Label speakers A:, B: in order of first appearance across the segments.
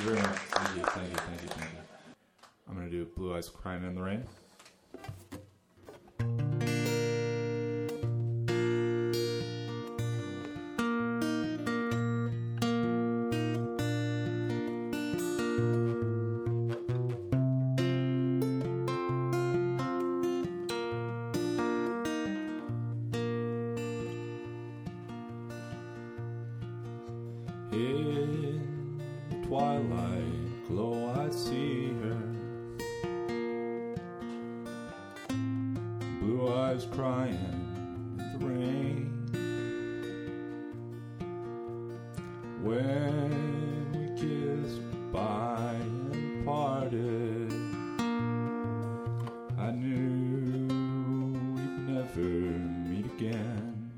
A: you very much. Thank you. I'm going to do Blue Eyes Crying in the Rain. In the twilight glow I see her, blue eyes crying in the rain. When we kissed goodbye and parted, I knew we'd never meet again.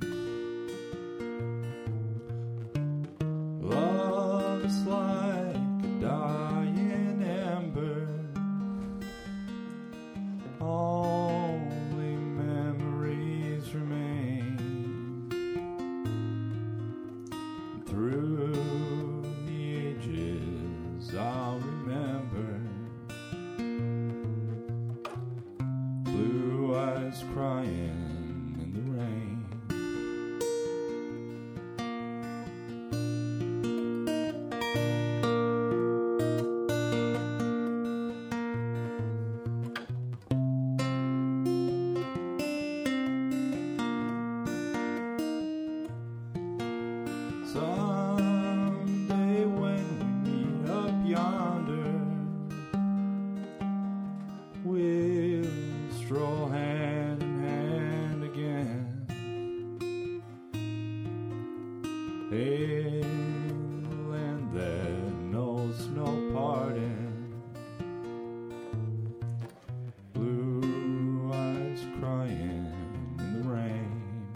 A: Love is like a dying ember, only memories remain. Through the ages I'll remember blue eyes crying in the rain. Someday when we meet up yonder, we'll stroll hand in hand again in the land that knows no parting. Blue eyes crying in the rain.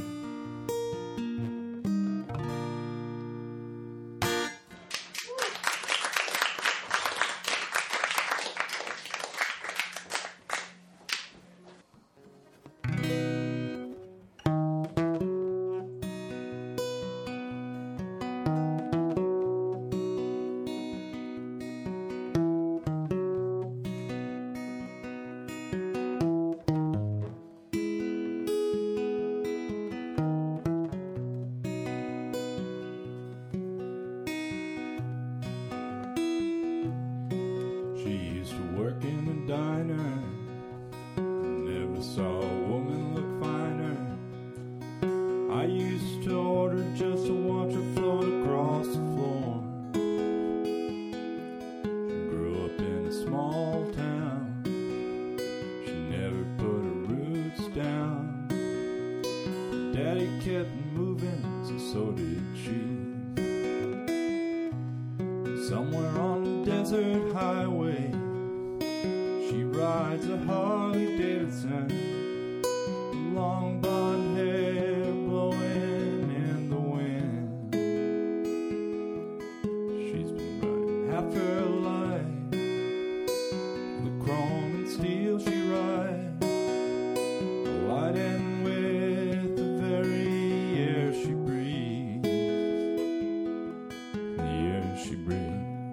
A: She used to work in a diner, never saw a woman look finer. I used to order just to watch her float across the floor. She grew up in a small town, she never put her roots down. Daddy kept moving, so did she. Somewhere on the desert highway, she rides a Harley Davidson, long blonde hair blowing in the wind. She's been riding half her life, the chrome and steel she rides, colliding with the very air she breathes, the air she breathes.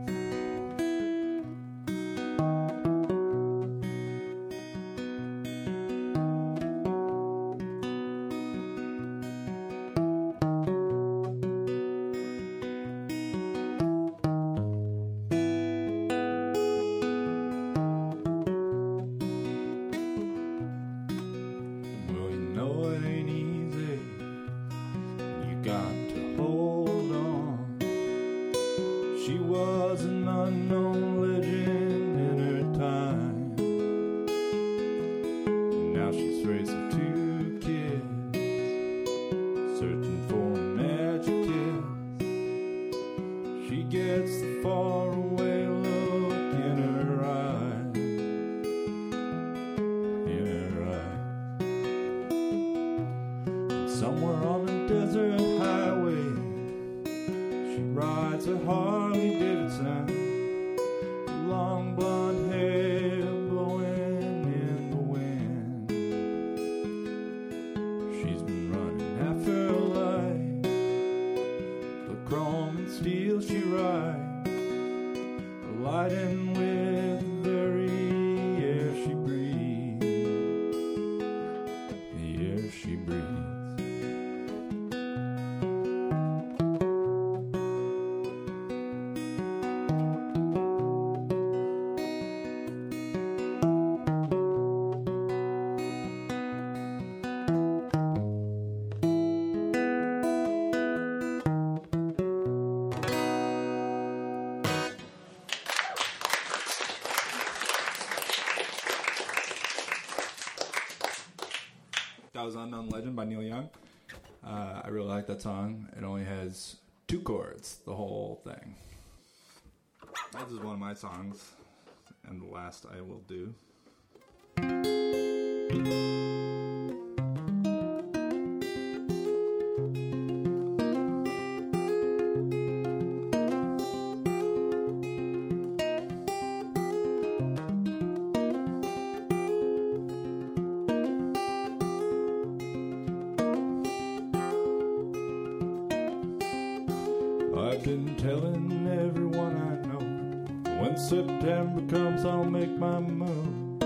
A: Well, you know it ain't easy, you got to hold on. She was an unknown legend in her time. Now she's raising two kids, searching for a magic kiss. She gets the faraway look in her eyes, in her eyes. Somewhere on a desert highway, she rides a Harley Davidson, long blonde hair blowing in the wind. She's been running half her life, the chrome and steel she rides, That was Unknown Legend by Neil Young. I really like that song. It only has 2 chords, the whole thing. This is one of my songs, and the last I will do. I've been telling everyone I know, when September comes I'll make my move.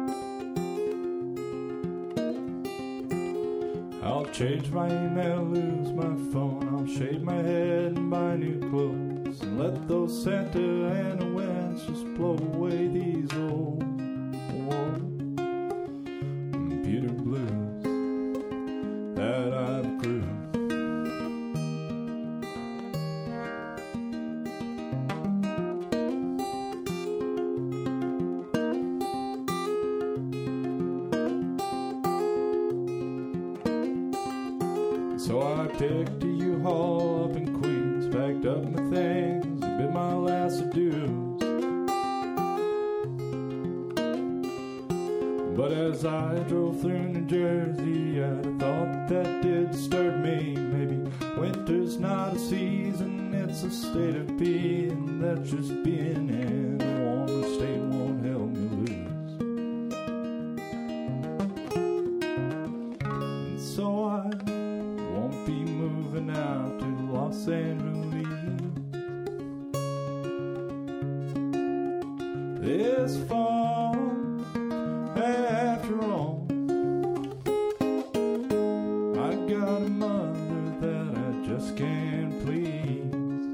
A: I'll change my email, lose my phone, I'll shave my head and buy new clothes, and let those Santa Ana winds just blow away these old computer blues that I've accrued. So I picked a U-Haul up in Queens, packed up my things, a bit my last adieux. But as I drove through New Jersey, I thought that did disturb me. Maybe winter's not a season, it's a state of being. That's just being in a warmer state won't help me lose. And so I won't be moving out to Los Angeles this fall. After all, I got a mother that I just can't please.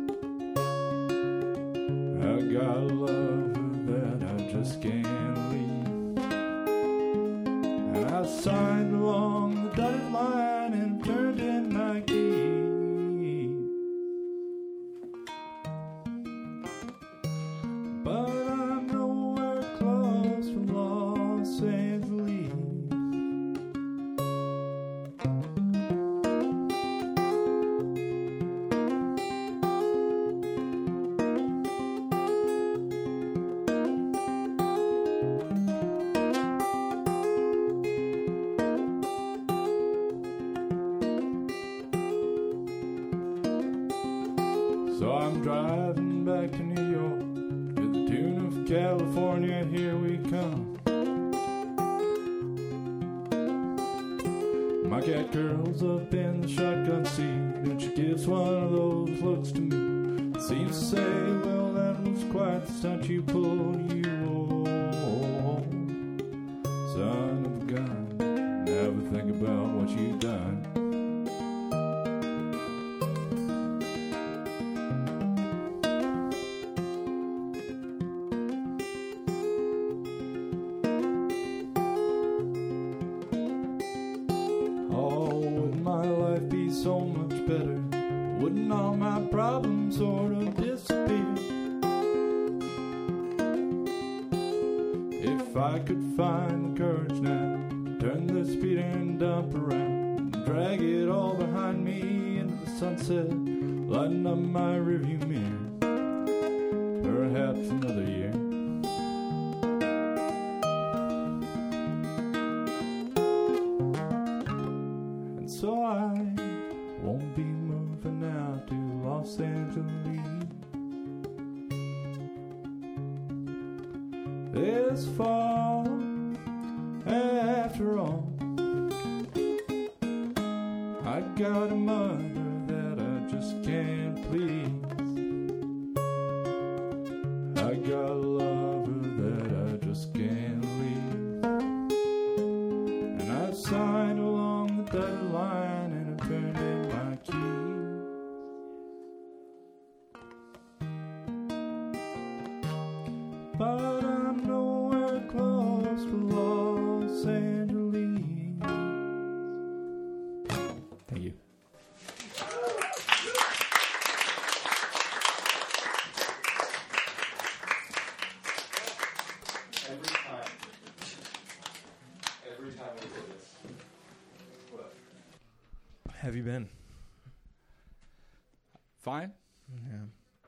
A: I got a lover that I just can't leave. And I signed along the dotted line and turned in my key. But I'm nowhere close to Los Angeles. So I'm driving back to New York to the tune of California, here we come. My cat curls up in the shotgun seat and she gives one of those looks to me. It seems to say, well, that was quite the stunt you pulled, you old son of a gun. Never think about what you've done. So much better, wouldn't all my problems sort of disappear? If I could find the courage now to turn this speeding dump around and drag it all behind me into the sunset, lighten up my rearview mirror, perhaps another year. And so I won't be moving out to Los Angeles this fall. After all, I got a mother that I just can't please. I got a lover that I just can't leave. And I've signed along the dotted line and I've turned in my keys. But I'm nowhere close to Los Angeles. Thank you.
B: Every time we do this, have you been?
A: Fine.
B: Yeah.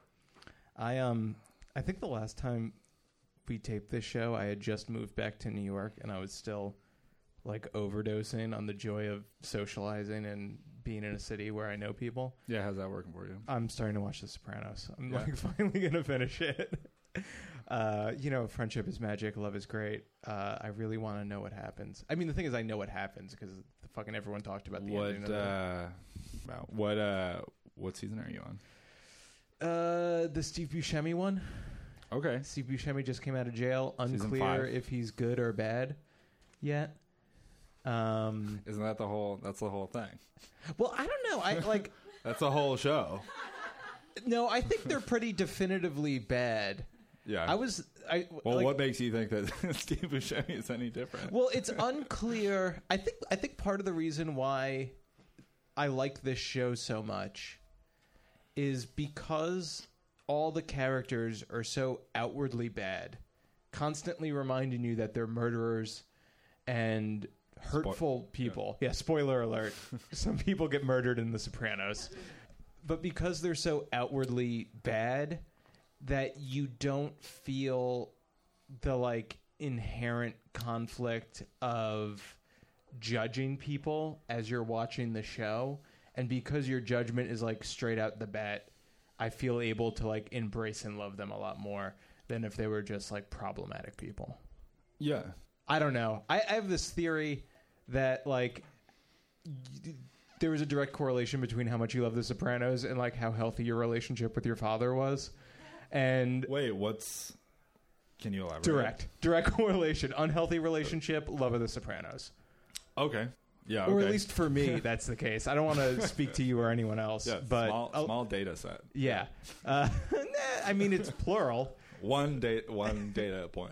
B: I think the last time we taped this show, I had just moved back to New York, and I was still like overdosing on the joy of socializing and being in a city where I know people.
A: Yeah, how's that working for you?
B: I'm starting to watch The Sopranos. I'm like finally gonna finish it. Friendship is magic, love is great. I really want to know what happens. I mean, the thing is, I know what happens because fucking everyone talked about the ending of it.
A: What season are you on?
B: The Steve Buscemi one.
A: Okay.
B: Steve Buscemi just came out of jail. Unclear if he's good or bad yet.
A: Isn't that that's the whole thing?
B: Well, I don't know. I like
A: that's the whole show.
B: No, I think they're pretty definitively bad.
A: Yeah. What makes you think that Steve Buscemi is any different?
B: Well, it's unclear. I think part of the reason why I like this show so much is because all the characters are so outwardly bad, constantly reminding you that they're murderers and hurtful people. Yeah, spoiler alert. Some people get murdered in The Sopranos. But because they're so outwardly bad that you don't feel the like inherent conflict of judging people as you're watching the show, and because your judgment is like straight out the bat, I feel able to like embrace and love them a lot more than if they were just like problematic people.
A: Yeah.
B: I don't know. I have this theory that like there was a direct correlation between how much you love The Sopranos and like how healthy your relationship with your father was. And
A: wait, can you elaborate?
B: Direct correlation. Unhealthy relationship, love of The Sopranos.
A: Okay. Yeah.
B: Or at least for me, that's the case. I don't want to speak to you or anyone else.
A: Yeah,
B: but
A: small data set.
B: Yeah. I mean, it's plural.
A: One data point.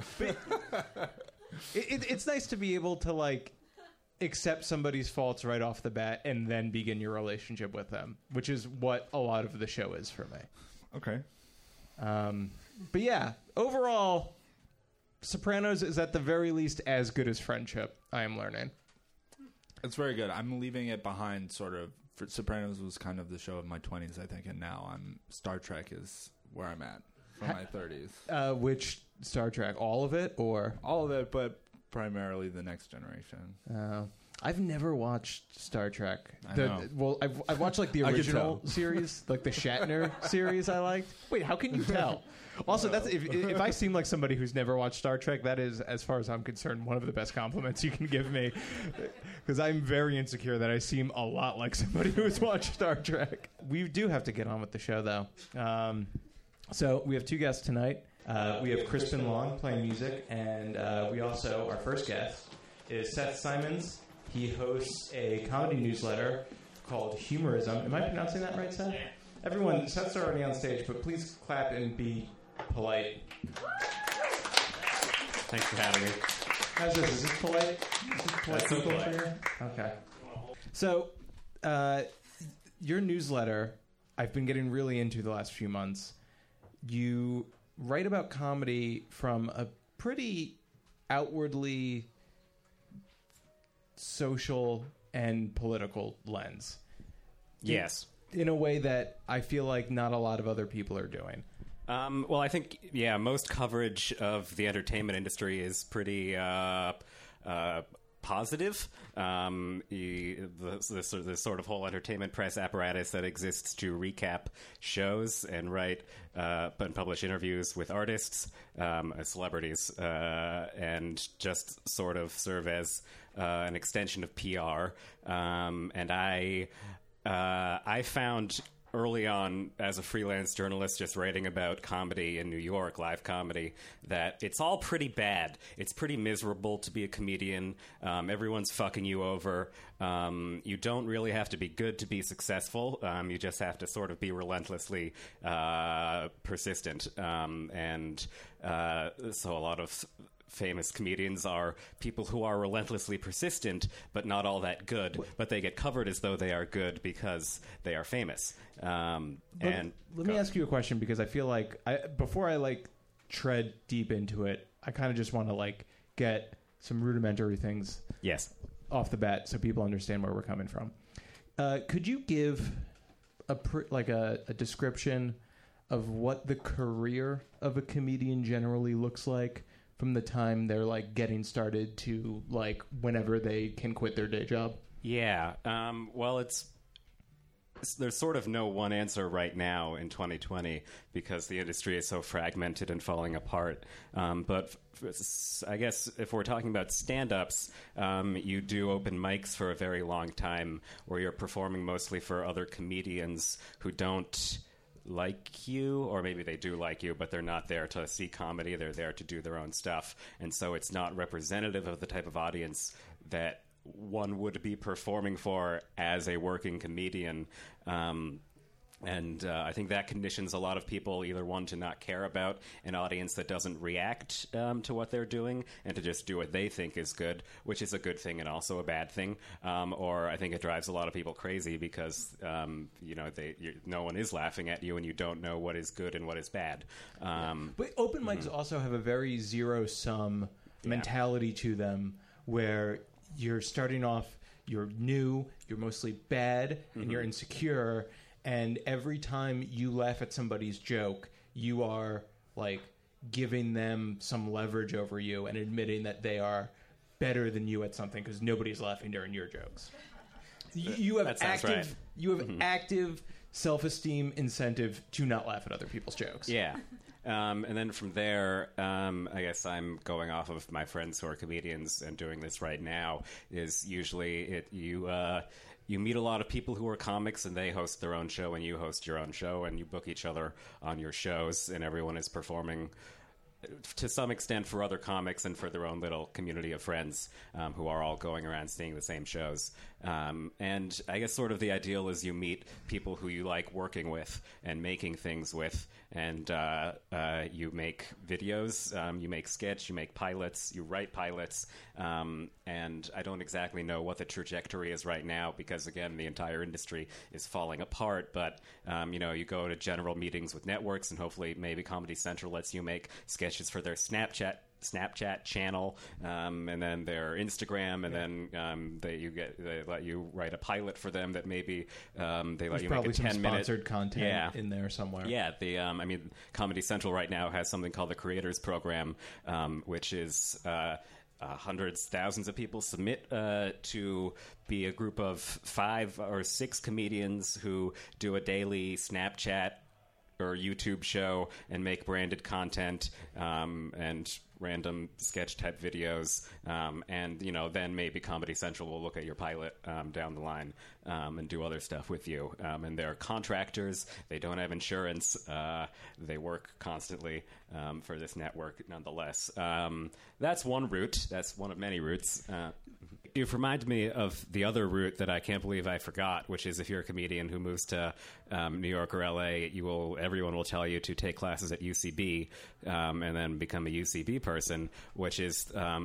B: It's nice to be able to like accept somebody's faults right off the bat and then begin your relationship with them, which is what a lot of the show is for me.
A: Okay.
B: But yeah, overall, Sopranos is at the very least as good as Friendship, I am learning.
A: It's very good. I'm leaving it behind sort of. Sopranos was kind of the show of my 20s, I think, and now Star Trek is where I'm at for my 30s.
B: Which Star Trek? All of it, or?
A: All of it, but primarily The Next Generation.
B: I've never watched Star Trek.
A: I know.
B: Well, I've watched like the original series, like the Shatner series I liked. Wait, how can you tell? Also, that's if I seem like somebody who's never watched Star Trek, that is, as far as I'm concerned, one of the best compliments you can give me. Because I'm very insecure that I seem a lot like somebody who has watched Star Trek. We do have to get on with the show, though. So we have two guests tonight. We have Crispin Long playing music, and we also, our first guest is Seth Simons. He hosts a comedy newsletter called Humorism. Am I pronouncing that right, Seth? Everyone, Seth's already on stage, but please clap and be polite.
C: Thanks for having me.
B: How's this? Is this polite?
C: That's so polite.
B: Okay. So, your newsletter, I've been getting really into the last few months. You write about comedy from a pretty outwardly social and political lens.
C: Yes.
B: In a way that I feel like not a lot of other people are doing.
C: Well, I think, most coverage of the entertainment industry is pretty positive. The sort of whole entertainment press apparatus that exists to recap shows and write and publish interviews with artists, celebrities, and just sort of serve as an extension of PR. And I found early on, as a freelance journalist just writing about comedy in New York, live comedy, that it's all pretty bad. It's pretty miserable to be a comedian. Everyone's fucking you over. You don't really have to be good to be successful. You just have to sort of be relentlessly persistent. So a lot of famous comedians are people who are relentlessly persistent, but not all that good. But they get covered as though they are good because they are famous.
B: Let me ask you a question, because I feel like before I tread deep into it, I kind of just want to get some rudimentary things
C: yes
B: off the bat so people understand where we're coming from. Could you give a description of what the career of a comedian generally looks like from the time they're like getting started to like whenever they can quit their day job?
C: Yeah. Well, there's sort of no one answer right now in 2020 because the industry is so fragmented and falling apart. But I guess if we're talking about stand-ups, you do open mics for a very long time where you're performing mostly for other comedians who don't like you, or maybe they do like you, but they're not there to see comedy. They're there to do their own stuff. And so it's not representative of the type of audience that one would be performing for as a working comedian. I think that conditions a lot of people, either one, to not care about an audience that doesn't react to what they're doing and to just do what they think is good, which is a good thing and also a bad thing. Or I think it drives a lot of people crazy because, no one is laughing at you and you don't know what is good and what is bad.
B: But open mics also have a very zero-sum mentality to them where you're starting off, you're new, you're mostly bad, and you're insecure. And every time you laugh at somebody's joke, you are like giving them some leverage over you and admitting that they are better than you at something because nobody's laughing during your jokes. You have active self-esteem incentive to not laugh at other people's jokes.
C: Yeah. And then from there, I guess I'm going off of my friends who are comedians and doing this right now, is usually you meet a lot of people who are comics and they host their own show and you host your own show and you book each other on your shows and everyone is performing to some extent for other comics and for their own little community of friends who are all going around seeing the same shows. And I guess sort of the ideal is you meet people who you like working with and making things with, and you make videos, you make sketch, you make pilots, you write pilots, and I don't exactly know what the trajectory is right now because, again, the entire industry is falling apart, but, you go to general meetings with networks and hopefully maybe Comedy Central lets you make sketches for their Snapchat channel, and then their Instagram, and then they let you write a pilot for them that maybe they let you make a 10-minute
B: sponsored content in there somewhere.
C: Yeah, Comedy Central right now has something called the Creators Program, which is hundreds, thousands of people submit to be a group of 5 or 6 comedians who do a daily Snapchat or YouTube show and make branded content and random sketch type videos, and then maybe Comedy Central will look at your pilot down the line and do other stuff with you. And they're contractors; they don't have insurance. They work constantly for this network, nonetheless. That's one route. That's one of many routes. You've reminded me of the other route that I can't believe I forgot, which is if you're a comedian who moves to New York or LA, everyone will tell you to take classes at UCB and then become a UCB person, which is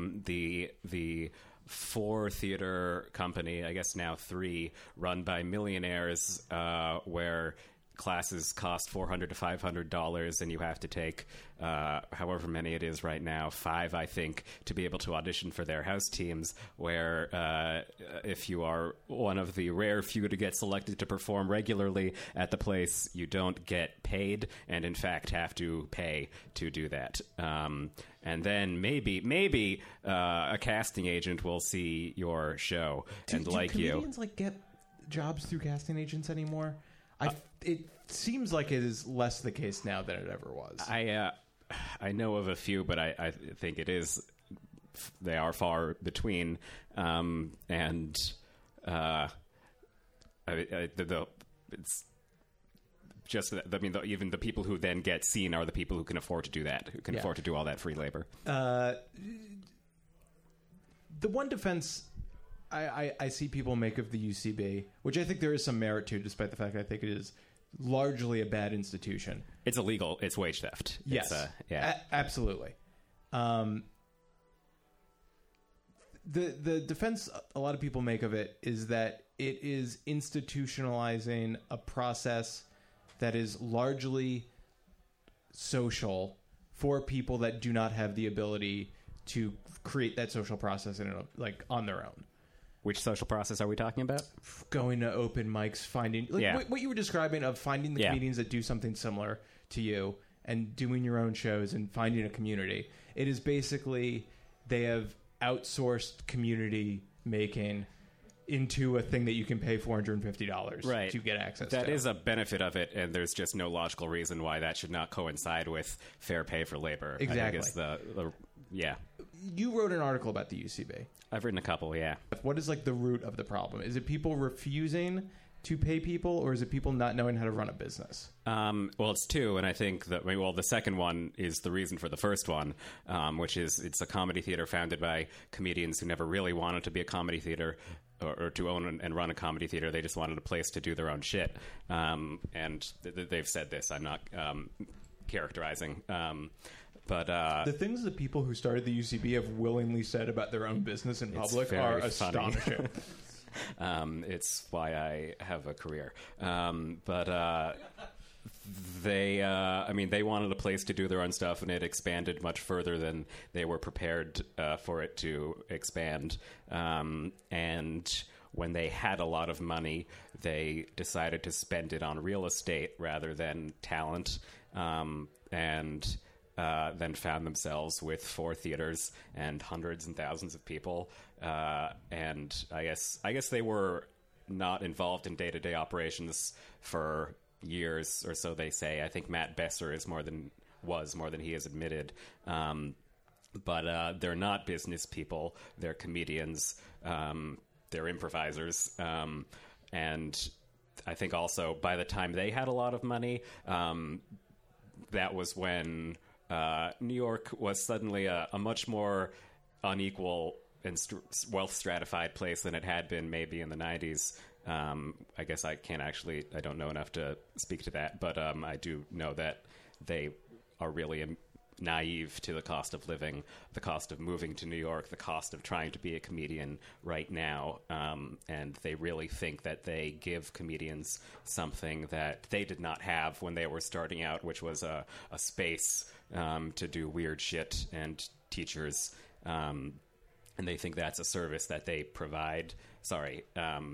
C: the 4-theater company, I guess now 3, run by millionaires, where classes cost $400 to $500, and you have to take however many it is right now, 5, I think, to be able to audition for their house teams, where if you are one of the rare few to get selected to perform regularly at the place, you don't get paid, and in fact have to pay to do that. And then maybe a casting agent will see your show and like you.
B: Do comedians get jobs through casting agents anymore? It seems like it is less the case now than it ever was.
C: I know of a few, but I think they are far between, and it's just that, even the people who then get seen are the people who can afford to do that, who can afford to do all that free labor.
B: The one defense I see people make of the UCB, which I think there is some merit to, despite the fact I think it is largely a bad institution.
C: It's illegal. It's wage theft.
B: Yes. Absolutely. The defense a lot of people make of it is that it is institutionalizing a process that is largely social for people that do not have the ability to create that social process on their own.
C: Which social process are we talking about?
B: Going to open mics, finding what you were describing of finding the comedians that do something similar to you and doing your own shows and finding a community. It is basically they have outsourced community making into a thing that you can pay $450 to get access to.
C: That is a benefit of it, and there's just no logical reason why that should not coincide with fair pay for labor.
B: Exactly.
C: I think yeah.
B: You wrote an article about the UCB.
C: I've written a couple, yeah.
B: What is like the root of the problem? Is it people refusing to pay people, or is it people not knowing how to run a business?
C: Well, it's two, and I think that the second one is the reason for the first one, which is it's a comedy theater founded by comedians who never really wanted to be a comedy theater or to own and run a comedy theater. They just wanted a place to do their own shit, and they've said this. I'm not characterizing. But
B: the things that people who started the UCB have willingly said about their own business in public are astonishing.
C: It's why I have a career. They wanted a place to do their own stuff, and it expanded much further than they were prepared for it to expand. And when they had a lot of money, they decided to spend it on real estate rather than talent, and then found themselves with 4 theaters and hundreds and thousands of people. And I guess they were not involved in day-to-day operations for years or so, they say. I think Matt Besser was more than he has admitted. But they're not business people. They're comedians. They're improvisers. And I think also by the time they had a lot of money, that was when New York was suddenly a much more unequal and wealth stratified place than it had been maybe in the 90s. I guess I don't know enough to speak to that, but I do know that they are really naive to the cost of living, the cost of moving to New York, the cost of trying to be a comedian right now. And they really think that they give comedians something that they did not have when they were starting out, which was a space to do weird shit and teachers. And they think that's a service that they provide. Sorry.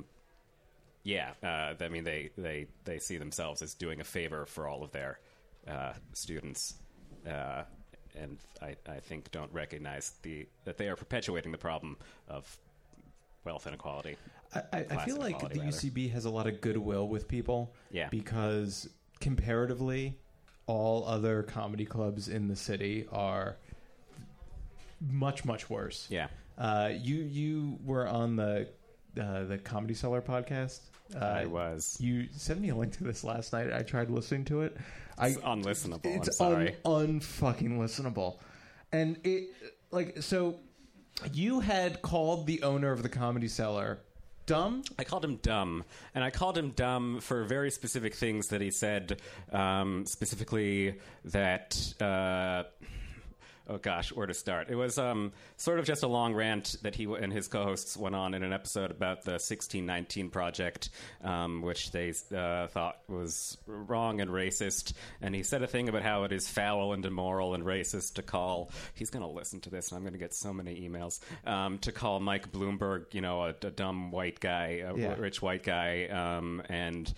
C: They see themselves as doing a favor for all of their students. And I think don't recognize that they are perpetuating the problem of wealth inequality.
B: I feel like the UCB has a lot of goodwill with people.
C: Yeah.
B: Because comparatively, all other comedy clubs in the city are much, much worse.
C: Yeah.
B: You were on the Comedy Cellar podcast.
C: I was.
B: You sent me a link to this last night. I tried listening to it.
C: It's unlistenable.
B: It's
C: I'm sorry.
B: Unfucking listenable. And so you had called the owner of the Comedy Cellar dumb?
C: I called him dumb. And I called him dumb for very specific things that he said, specifically that... oh gosh, where to start? It was sort of just a long rant that he and his co-hosts went on in an episode about the 1619 Project, which they thought was wrong and racist. And he said a thing about how it is foul and immoral and racist to call... He's going to listen to this, and I'm going to get so many emails. To call Mike Bloomberg, a dumb white guy, rich white guy, and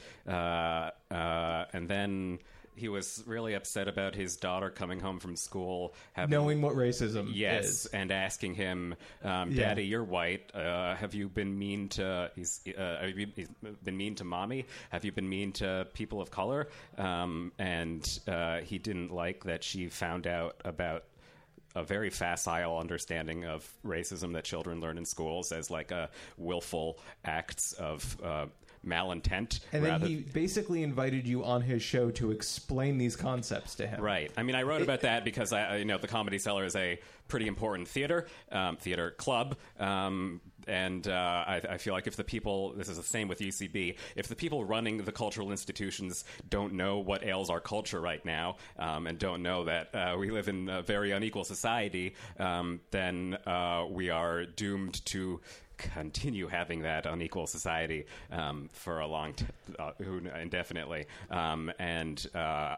C: then... He was really upset about his daughter coming home from school,
B: knowing what racism is.
C: Yes, and asking him, "Daddy, you're white. Have you been mean to? He's been mean to mommy. Have you been mean to people of color?" And he didn't like that she found out about a very facile understanding of racism that children learn in schools as like a willful acts of malintent.
B: And then he basically invited you on his show to explain these concepts to him.
C: Right. I mean, I wrote about that because the Comedy Cellar is a pretty important theater club. And I feel like if the people, this is the same with UCB, if the people running the cultural institutions don't know what ails our culture right now, and don't know that we live in a very unequal society, then we are doomed to continue having that unequal society for a long indefinitely. And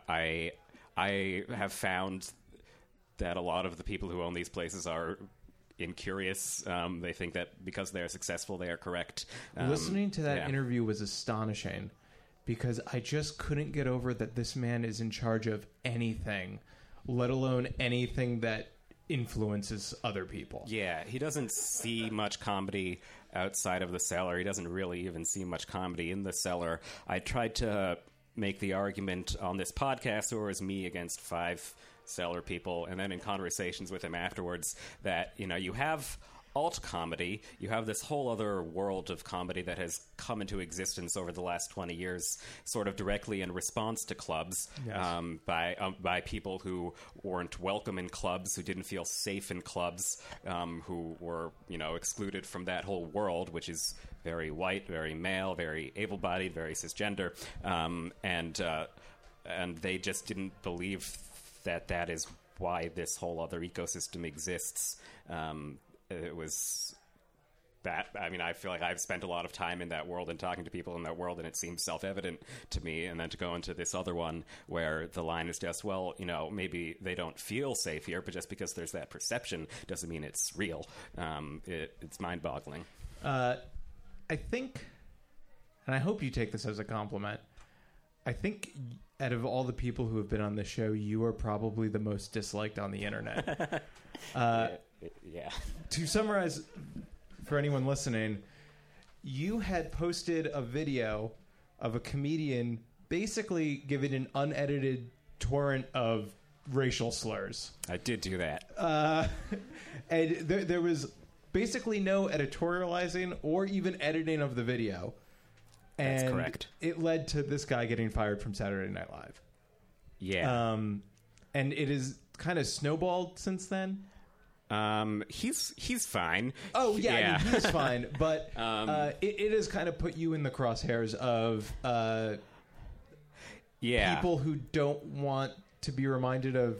C: I have found that a lot of the people who own these places are incurious. They think that because they're successful, they are correct.
B: Listening to that
C: yeah.
B: interview was astonishing because I just couldn't get over that this man is in charge of anything, let alone anything that influences other people.
C: Yeah, he doesn't see much comedy outside of the cellar. He doesn't really even see much comedy in the cellar. I tried to make the argument on this podcast, or as me against 5 cellar people, and then in conversations with him afterwards, that, you know, you have alt comedy, you have this whole other world of comedy that has come into existence over the last 20 years, sort of directly in response to clubs,
B: Yes.
C: by people who weren't welcome in clubs, who didn't feel safe in clubs, who were, you know, excluded from that whole world, which is very white, very male, very able-bodied, very cisgender, and they just didn't believe that is why this whole other ecosystem exists. It was that, I mean, I feel like I've spent a lot of time in that world and talking to people in that world, and it seems self-evident to me. And then to go into this other one where the line is just, well, you know, maybe they don't feel safe here, but just because there's that perception doesn't mean it's real. It's mind-boggling.
B: I think, and I hope you take this as a compliment, I think out of all the people who have been on the show, you are probably the most disliked on the internet.
C: Yeah.
B: To summarize, for anyone listening, you had posted a video of a comedian basically giving an unedited torrent of racial slurs.
C: I did do that.
B: And there was basically no editorializing or even editing of the video. And
C: That's correct.
B: It led to this guy getting fired from Saturday Night Live.
C: Yeah.
B: And it is kind of snowballed since then.
C: He's fine.
B: Oh, yeah. I mean, he's fine. But it has kind of put you in the crosshairs of people who don't want to be reminded of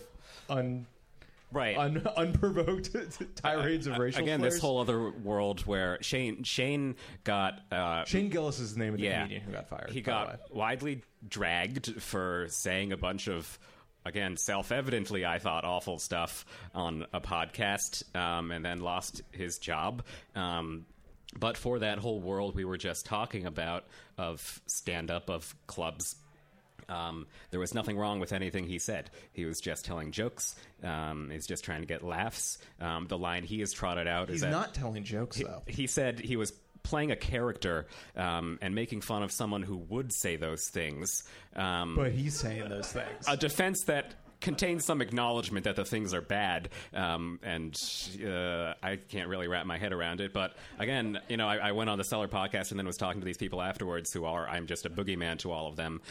B: unprovoked tirades of racial
C: Again,
B: slurs.
C: this whole other world where Shane got...
B: Shane Gillis is the name of the comedian who got fired.
C: He got widely dragged for saying a bunch of, again, self-evidently, I thought, awful stuff on a podcast, and then lost his job. But for that whole world we were just talking about of stand-up, of clubs, there was nothing wrong with anything he said. He was just telling jokes. He's just trying to get laughs. The line he has trotted out is that...
B: He's not telling jokes, though.
C: He said he was playing a character and making fun of someone who would say those things.
B: But he's saying those things.
C: A defense that contains some acknowledgement that the things are bad, and I can't really wrap my head around it. But again, you know, I went on the Cellar podcast and then was talking to these people afterwards who are, I'm just a boogeyman to all of them,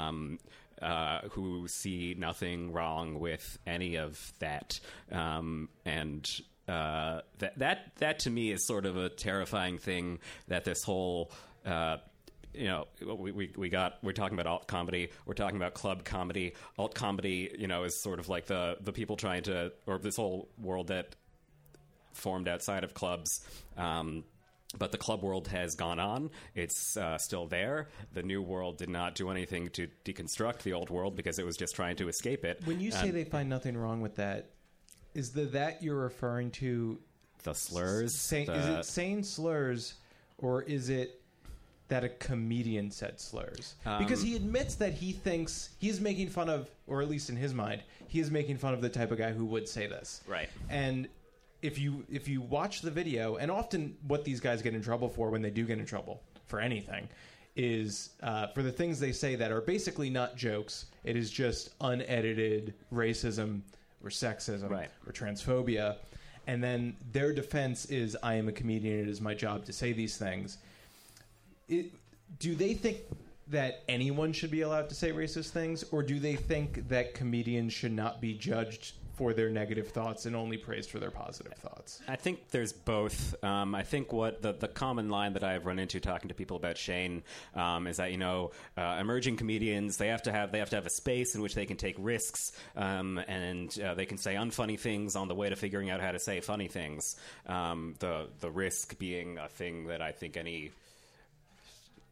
C: who see nothing wrong with any of that, and that to me is sort of a terrifying thing, that this whole you know, we're talking about alt comedy, we're talking about club comedy. Alt comedy, you know, is sort of like the people trying to, or this whole world that formed outside of clubs. But the club world has gone on. It's still there. The new world did not do anything to deconstruct the old world because it was just trying to escape it.
B: When you say they find nothing wrong with that, is that you're referring to
C: the slurs?
B: Is it saying slurs, or is it that a comedian said slurs? Because he admits that he thinks he's making fun of, or at least in his mind, he is making fun of the type of guy who would say this.
C: Right.
B: And if you watch the video, and often what these guys get in trouble for when they do get in trouble for anything is for the things they say that are basically not jokes. It is just unedited racism or sexism or transphobia. And then their defense is, I am a comedian, it is my job to say these things. Do they think that anyone should be allowed to say racist things, or do they think that comedians should not be judged for their negative thoughts and only praised for their positive thoughts?
C: I think there's both. I think what the common line that I've run into talking to people about Shane is that, you know, emerging comedians, they have to have a space in which they can take risks, and they can say unfunny things on the way to figuring out how to say funny things. The risk being a thing that I think any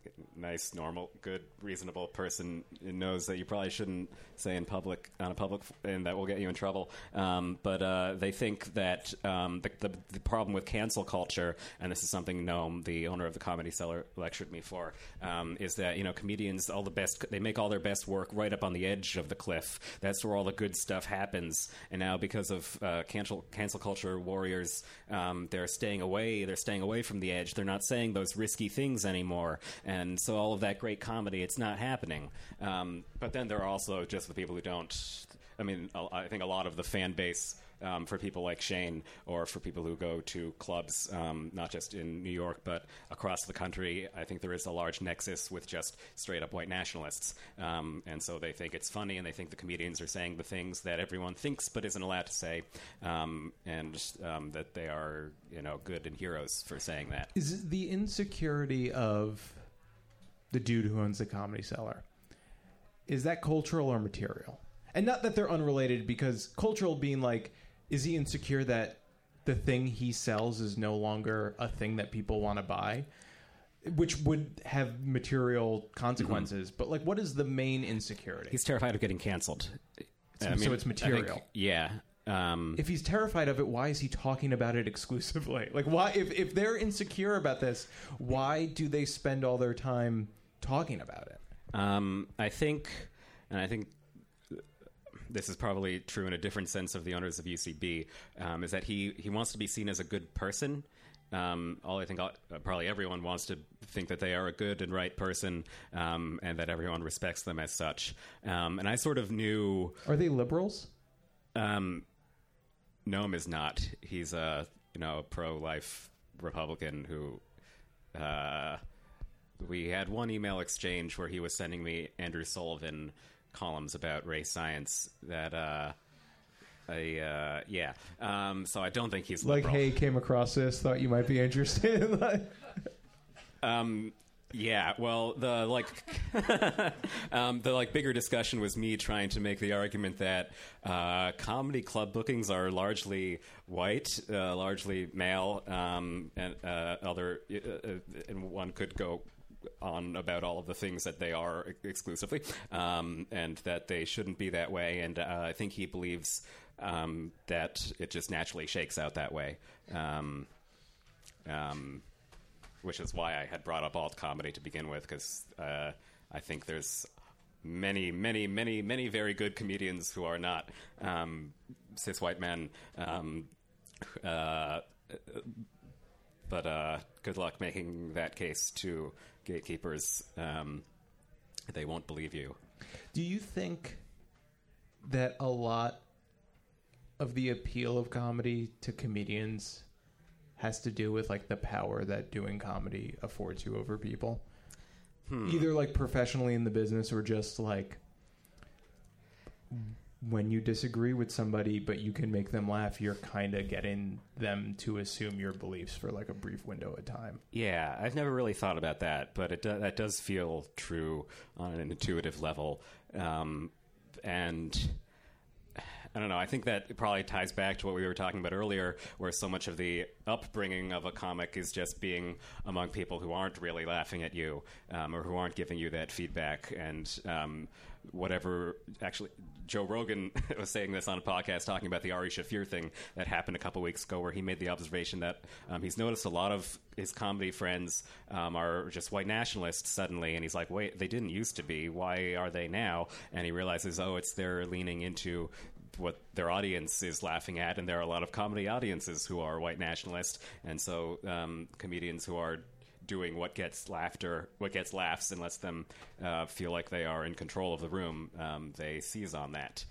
C: nice, normal, good, reasonable person knows that you probably shouldn't say in public, and that will get you in trouble. But they think that the problem with cancel culture, and this is something Noam, the owner of the Comedy Cellar, lectured me for, is that, comedians, they make all their best work right up on the edge of the cliff. That's where all the good stuff happens. And now, because of cancel culture warriors, they're staying away from the edge. They're not saying those risky things anymore. And so all of that great comedy, it's not happening. But then there are also just the people who don't. I mean, I think a lot of the fan base for people like Shane, or for people who go to clubs, not just in New York, but across the country, I think there is a large nexus with just straight-up white nationalists. And so they think it's funny, and they think the comedians are saying the things that everyone thinks but isn't allowed to say, and that they are, good and heroes for saying that.
B: Is the insecurity of the dude who owns the Comedy Cellar, is that cultural or material? And not that they're unrelated, because cultural being like, is he insecure that the thing he sells is no longer a thing that people want to buy, which would have material consequences? Mm-hmm. But like, what is the main insecurity?
C: He's terrified of getting canceled.
B: So it's material.
C: Yeah.
B: If he's terrified of it, why is he talking about it exclusively? Like, why, if they're insecure about this, why do they spend all their time talking about it?
C: I think this is probably true in a different sense of the owners of UCB, is that he wants to be seen as a good person. Probably everyone wants to think that they are a good and right person, and that everyone respects them as such. And I sort of knew...
B: Are they liberals?
C: Noam is not. He's a pro-life Republican who... we had one email exchange where he was sending me Andrew Sullivan columns about race science that so I don't think he's liberal.
B: Like, hey, came across this, thought you might be interested.
C: Yeah, well, the bigger discussion was me trying to make the argument that comedy club bookings are largely white, largely male, and one could go on about all of the things that they are exclusively, and that they shouldn't be that way. And I think he believes that it just naturally shakes out that way. Which is why I had brought up alt comedy to begin with, because I think there's many, many, many, many very good comedians who are not cis white men. But good luck making that case to gatekeepers. They won't believe you.
B: Do you think that a lot of the appeal of comedy to comedians has to do with like the power that doing comedy affords you over people? Either like professionally in the business, or just like when you disagree with somebody but you can make them laugh, you're kind of getting them to assume your beliefs for like a brief window of time.
C: Yeah, I've never really thought about that, but that does feel true on an intuitive level. And I don't know. I think that it probably ties back to what we were talking about earlier, where so much of the upbringing of a comic is just being among people who aren't really laughing at you, or who aren't giving you that feedback. And whatever, actually, Joe Rogan was saying this on a podcast talking about the Ari Shaffir thing that happened a couple weeks ago, where he made the observation that he's noticed a lot of his comedy friends are just white nationalists suddenly, and he's like, wait, they didn't used to be. Why are they now? And he realizes, it's they're leaning into what their audience is laughing at, and there are a lot of comedy audiences who are white nationalists, and so comedians who are doing what gets laughs and lets them feel like they are in control of the room, they seize on that.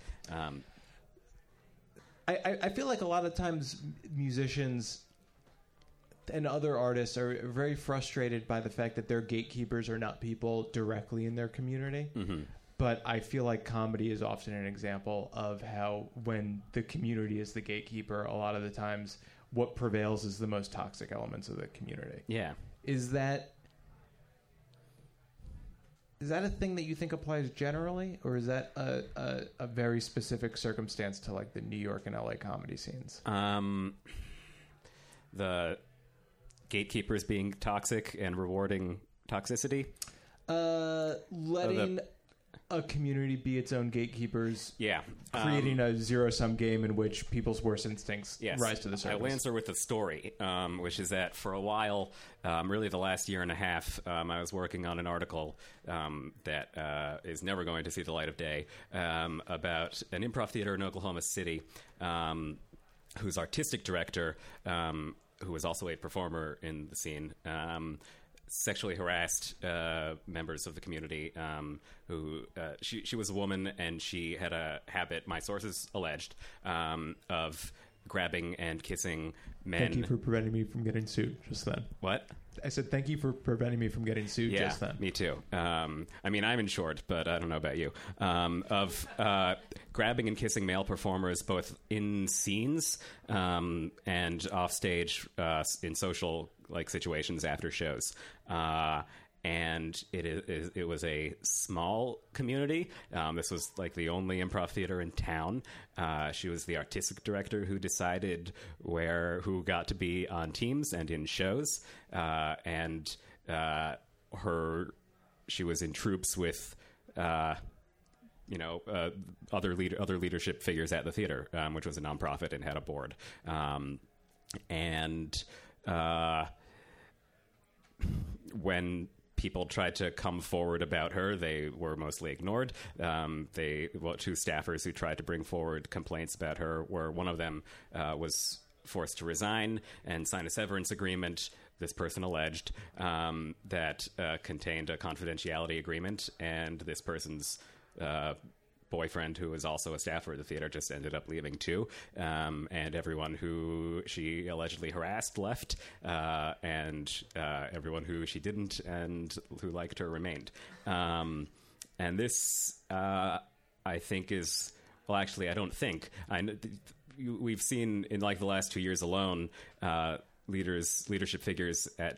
B: I feel like a lot of times musicians and other artists are very frustrated by the fact that their gatekeepers are not people directly in their community. Mm-hmm. But I feel like comedy is often an example of how, when the community is the gatekeeper, a lot of the times what prevails is the most toxic elements of the community.
C: Yeah.
B: Is that a thing that you think applies generally, or is that a very specific circumstance to like the New York and LA comedy scenes?
C: The gatekeepers being toxic and rewarding toxicity.
B: Letting a community be its own gatekeepers.
C: Yeah.
B: Creating a zero-sum game in which people's worst instincts
C: Yes.
B: rise to the surface.
C: I'll answer with a story, which is that for a while, really the last year and a half, I was working on an article that is never going to see the light of day about an improv theater in Oklahoma City whose artistic director, who was also a performer in the scene, sexually harassed members of the community. She was a woman, and she had a habit, my sources alleged, of grabbing and kissing men.
B: Thank you for preventing me from getting sued just then.
C: What?
B: I said thank you for preventing me from getting sued just then.
C: Me too. I mean, I'm insured, but I don't know about you. Of grabbing and kissing male performers both in scenes and off stage in social situations after shows. And it was a small community. This was the only improv theater in town. She was the artistic director who decided who got to be on teams and in shows. She was in troops with other leadership figures at the theater, which was a nonprofit and had a board. When people tried to come forward about her, they were mostly ignored. Two staffers who tried to bring forward complaints about her one of them was forced to resign and sign a severance agreement. This person alleged that contained a confidentiality agreement, and this person's boyfriend, who was also a staffer at the theater, just ended up leaving too. And everyone who she allegedly harassed left, and everyone who she didn't and who liked her remained. And this, I think, is... Well, actually, I don't think. We've seen in the last 2 years alone, leadership figures at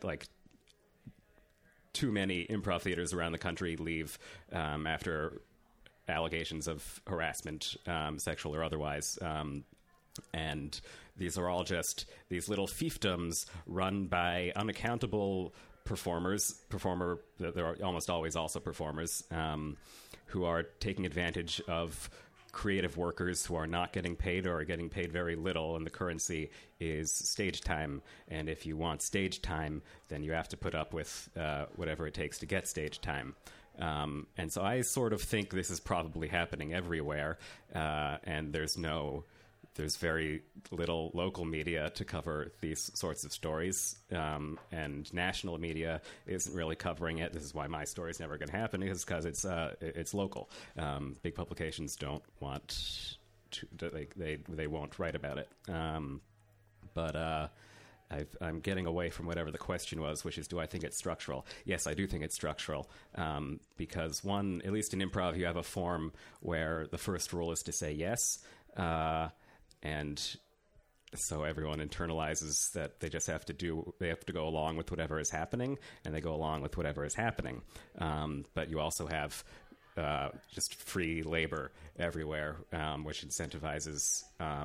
C: too many improv theaters around the country leave after allegations of harassment, sexual or otherwise. And these are all just these little fiefdoms run by unaccountable performers. They're almost always also performers who are taking advantage of creative workers who are not getting paid or are getting paid very little, and the currency is stage time. And if you want stage time, then you have to put up with whatever it takes to get stage time. And so I sort of think this is probably happening everywhere, and there's very little local media to cover these sorts of stories, and national media isn't really covering it. This is why my story is never going to happen, is because it's local. Big publications don't want to, they won't write about it. But I'm getting away from whatever the question was, which is, do I think it's structural? Yes, I do think it's structural, because one, at least in improv, you have a form where the first rule is to say yes, and so everyone internalizes that they just have to go along with whatever is happening, and they go along with whatever is happening. But you also have just free labor everywhere, which incentivizes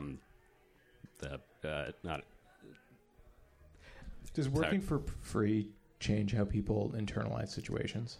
B: Does working for free change how people internalize situations?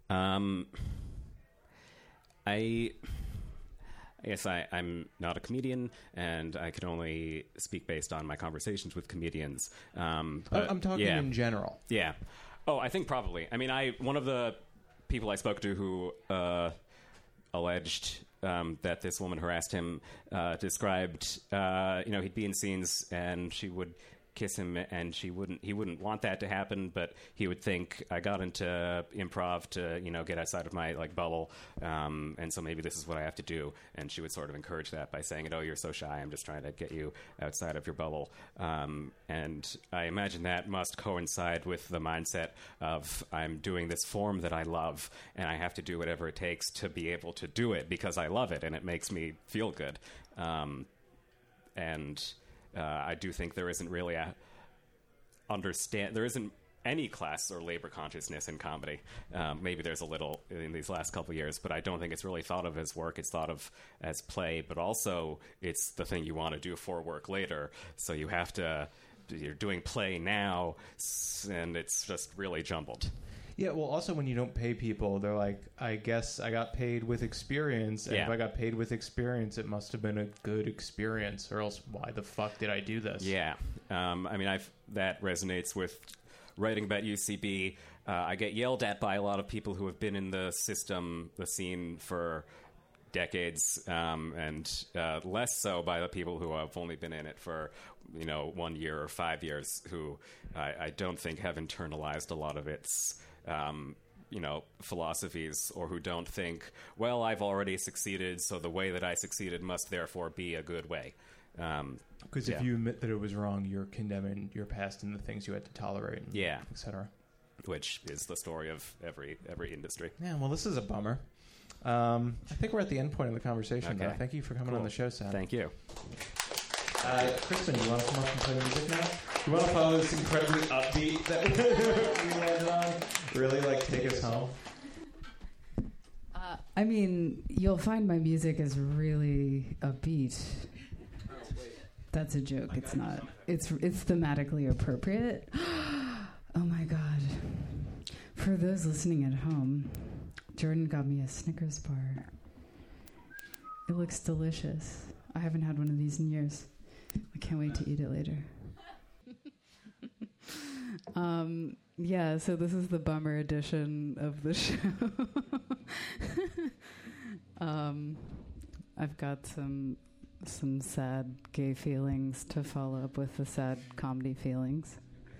C: I guess I'm not a comedian, and I can only speak based on my conversations with comedians. But,
B: I'm talking in general.
C: Yeah. Oh, I think probably. I mean, one of the people I spoke to who alleged that this woman harassed him described, he'd be in scenes and she would kiss him, and he wouldn't want that to happen, but he would think, I got into improv to get outside of my bubble, and so maybe this is what I have to do. And she would sort of encourage that by saying, oh, you're so shy, I'm just trying to get you outside of your bubble. And I imagine that must coincide with the mindset of, I'm doing this form that I love, and I have to do whatever it takes to be able to do it because I love it and it makes me feel good. I do think there isn't really there isn't any class or labor consciousness in comedy. Maybe there's a little in these last couple of years, but I don't think it's really thought of as work. It's thought of as play, but also it's the thing you want to do for work later. So you're doing play now, and it's just really jumbled.
B: Yeah, well, also when you don't pay people, they're like, I guess I got paid with experience, and
C: Yeah.
B: if I got paid with experience, it must have been a good experience, or else why the fuck did I do this?
C: Yeah. I mean, that resonates with writing about UCB. I get yelled at by a lot of people who have been in the system, the scene for decades, and less so by the people who have only been in it for 1 year or 5 years, who I don't think have internalized a lot of its philosophies, or who don't think, well, I've already succeeded, so the way that I succeeded must therefore be a good way.
B: Because if you admit that it was wrong, you're condemning your past and the things you had to tolerate, and etc.
C: Which is the story of every industry.
B: Yeah, well, this is a bummer. I think we're at the end point of the conversation,
C: Okay.
B: though. Thank you for coming on the show, Sam.
C: Thank you.
B: Kristen, you want to come up and play the music now? You want to follow this incredibly upbeat that we landed on? Really, take us home?
D: I mean, you'll find my music is really upbeat. That's a joke. It's not. It's thematically appropriate. Oh my God. For those listening at home, Jordan got me a Snickers bar. It looks delicious. I haven't had one of these in years. I can't wait to eat it later. Yeah, so this is the bummer edition of the show. I've got some sad gay feelings to follow up with the sad comedy feelings.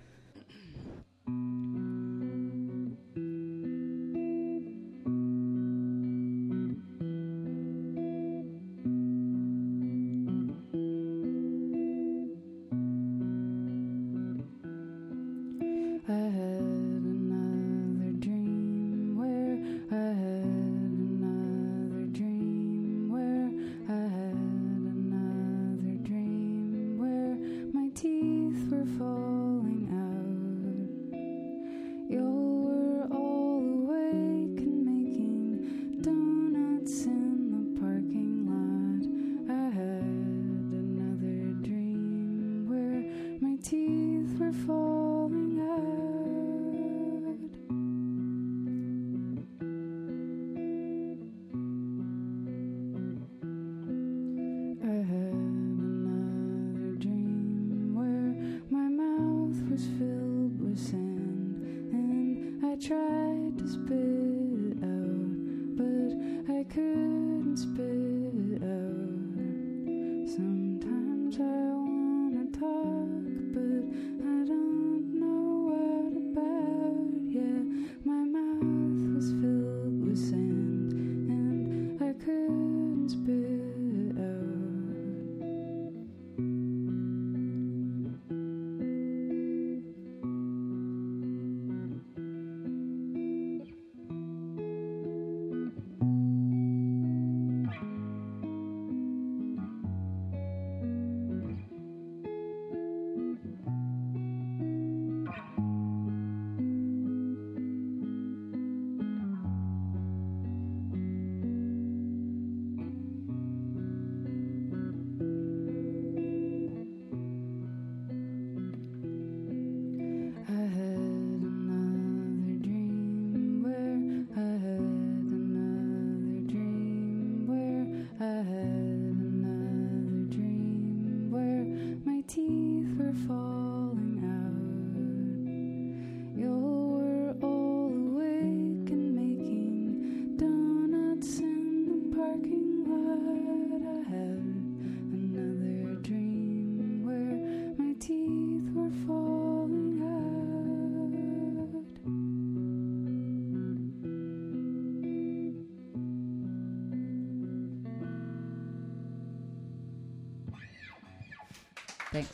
D: Thanks.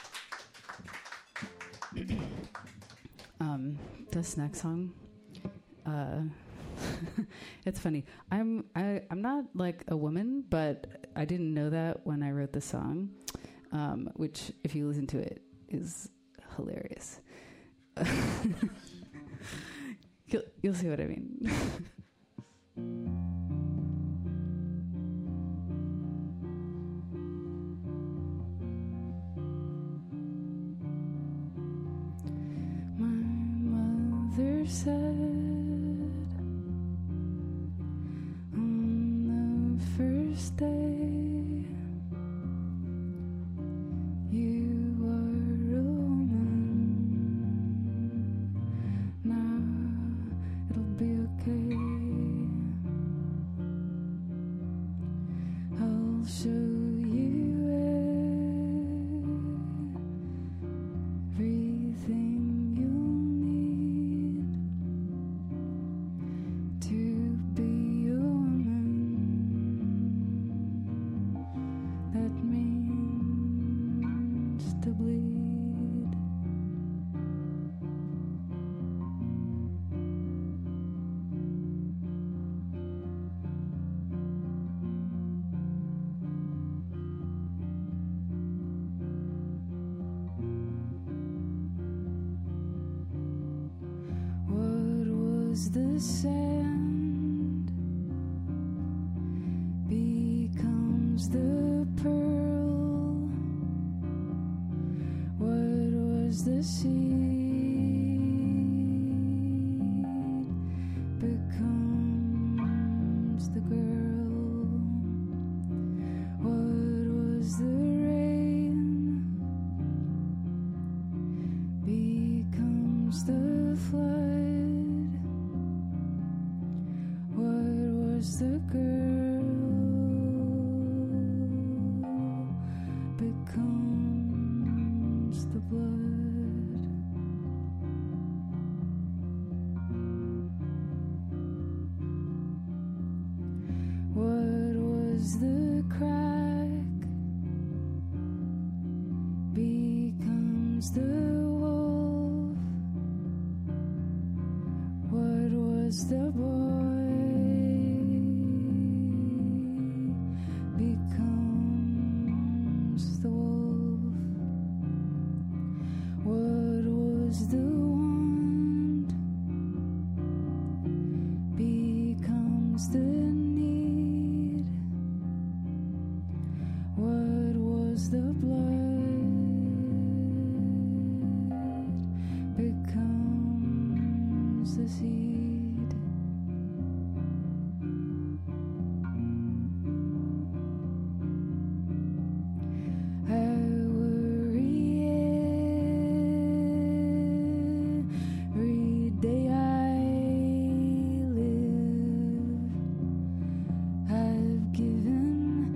D: This next song, it's funny. I'm not like a woman, but I didn't know that when I wrote the song, which, if you listen to it, is hilarious. You'll see what I mean. said on the first day you were a woman. Now it'll be okay. I'll show you everything you'll need to be a woman. That means to bleed. What was the sand becomes the pearl. What was the seed becomes the girl. What was the rain becomes the flood. What was the girl becomes the blood. What was the crack becomes the wolf. What was the boy becomes the wolf. What was the want becomes the need. What was the blood becomes the seed. I worry every day I live. I've given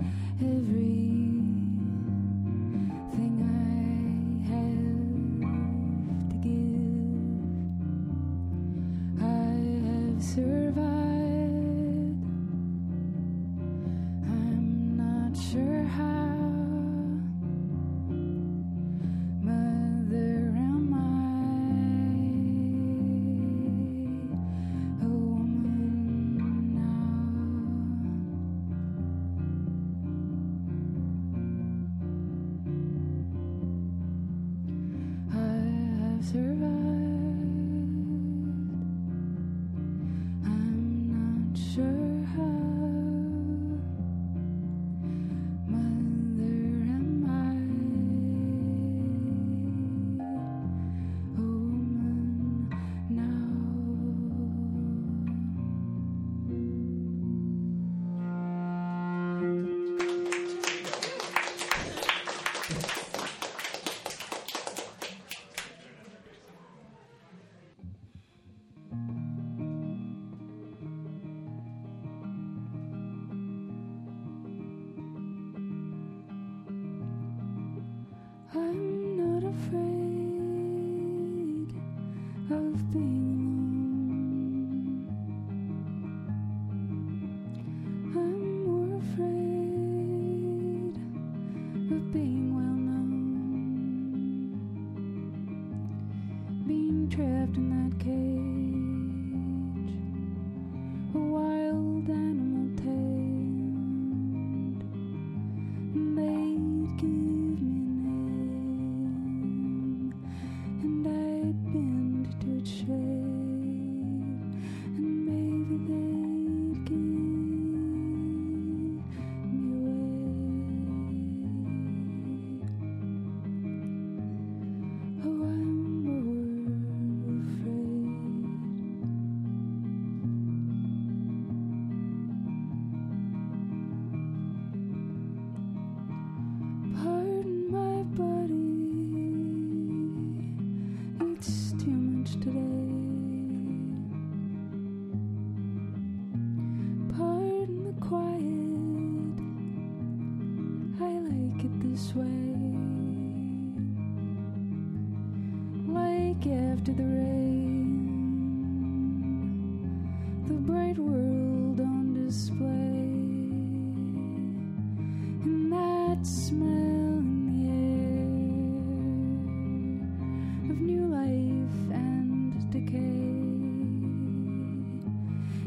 D: everything I have to give. I have survived. I'm not sure how. Mother, am I a woman now? I have survived. I'm not sure how. Mother, am I a woman now? I'm not afraid of being alone. I'm more afraid of being well known. Being trapped in that cage, a wild animal tamed. They'd give me a name, and I'd bend to its shape, and maybe they'd give me away. Oh, I'm more afraid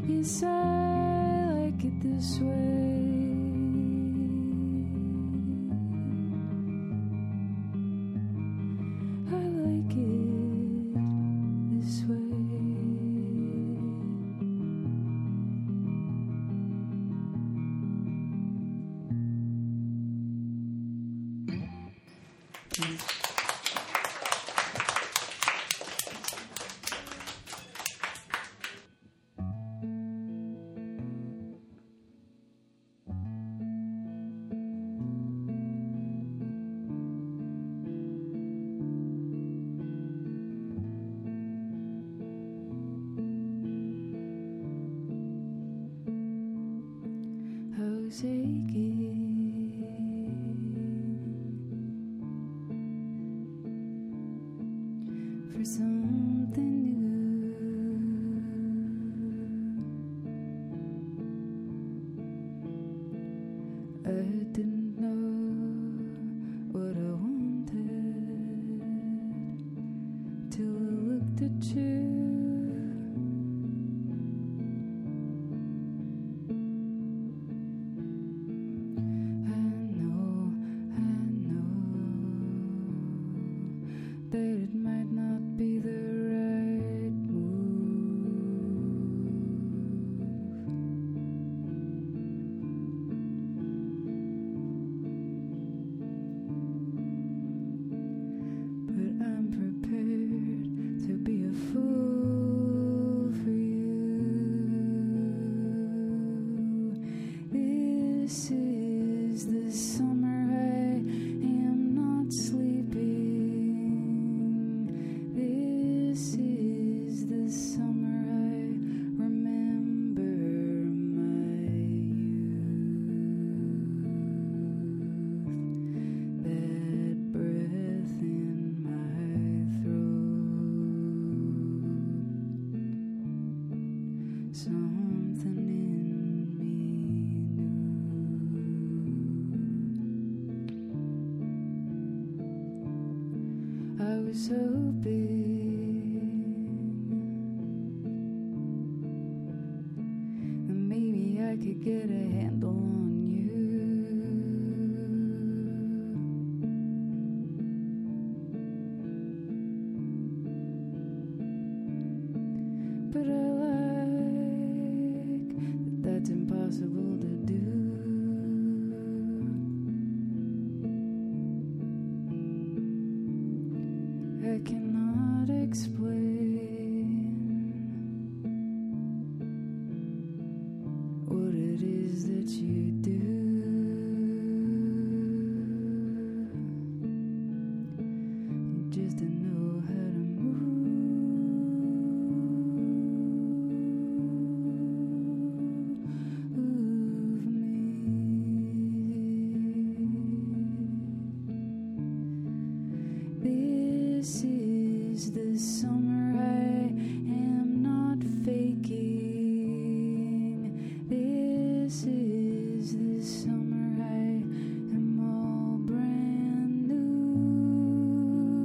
D: Yes, I like it this way. I like it this way. For something new, I didn't know what I wanted till I looked at you. That it might not be the right move, but I'm prepared to be a fool for you. This is the summer I am not sleeping. This is the summer I remember my youth, that breath in my throat, something in me new. I was hoping I could get a handle on you, but I like that that's impossible to do. I cannot explain what it is that you do. You just don't know how to move me. This is the summer I am not faking. This is the summer I am all brand new.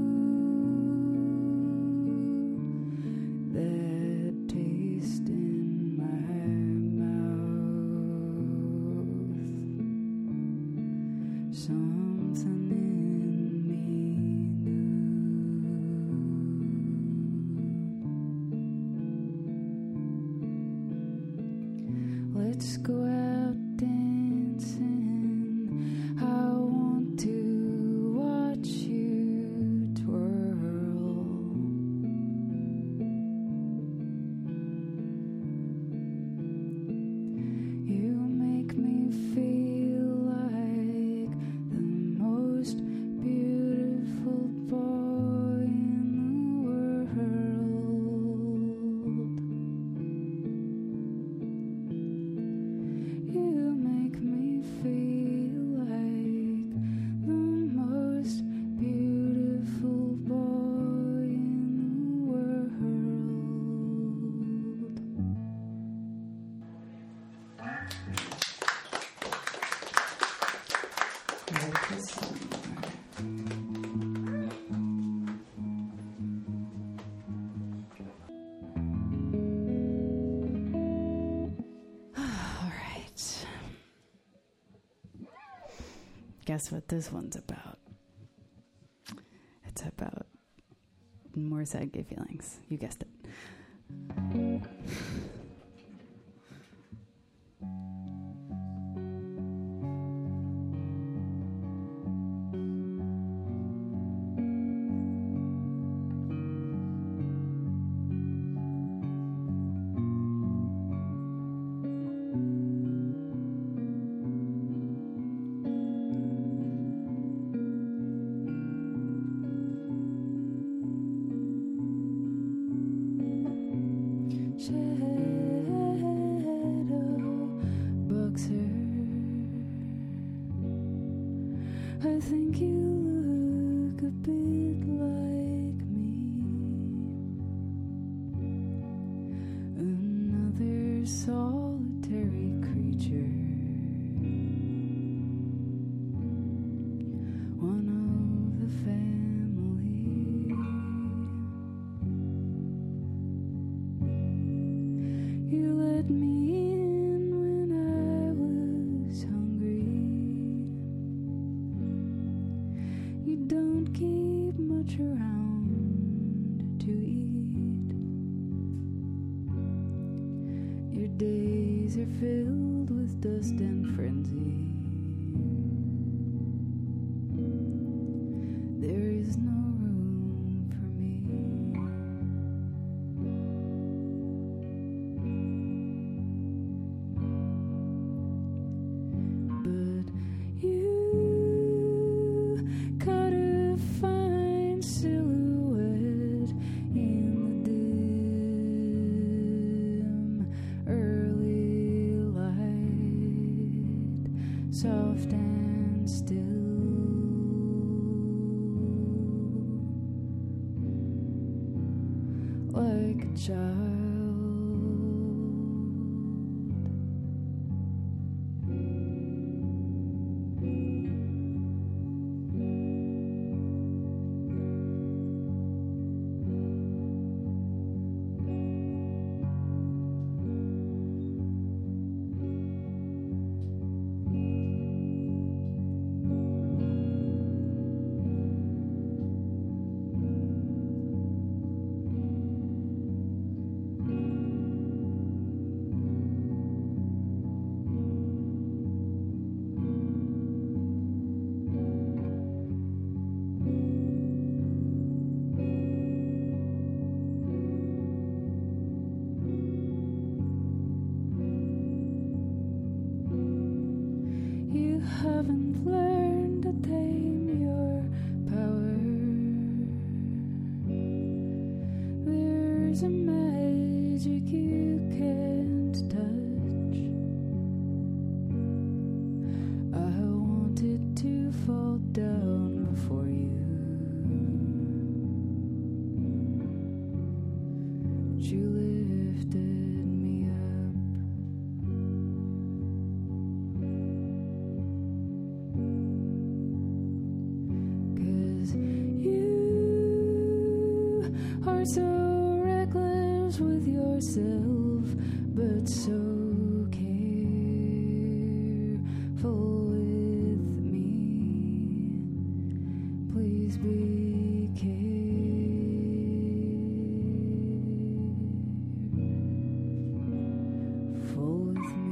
D: That taste in my mouth, something in me new. Let's go out dancing. I want to watch you twirl. You make me feel like the most beautiful boy in the world. guess what this one's about? It's about more sad gay feelings. You guessed it. I think you look a bit like me. Another solitary creature. One of the family. You let me in when I was hungry. You don't keep much around to eat. Your days are filled with dust and frenzy. There is no room for me. But you caught a fine silhouette in the dim early light, soft and still, like a child. You haven't learned to tame your power. There's a magic you can't touch. I wanted to fall down before you, but you lifted me up. Cause you are so reckless with yourself, but so careful with me. Please be careful with me.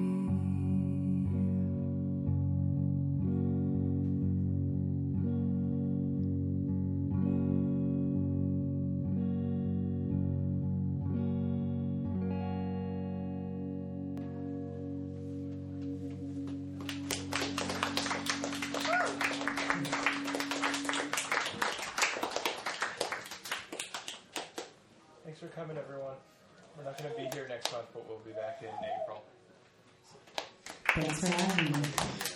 B: Thanks for coming, everyone. We're not going to be here next month, but we'll be back in April.
D: Thanks for having me.